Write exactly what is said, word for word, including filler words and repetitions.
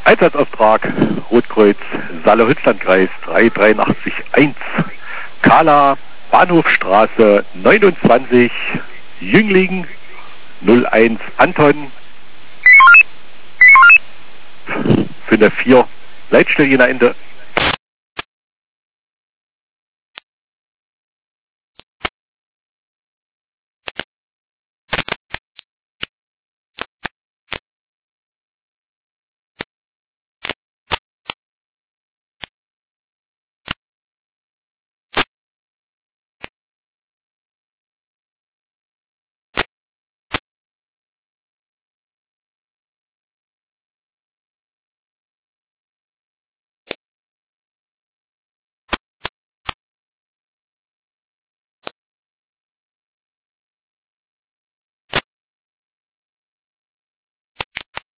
Einsatzauftrag Rotkreuz Saale-Hützlandkreis drei drei acht eins Kala Bahnhofstraße neunundzwanzig Jüngling null eins Anton fünf vier Leitstelle Ende.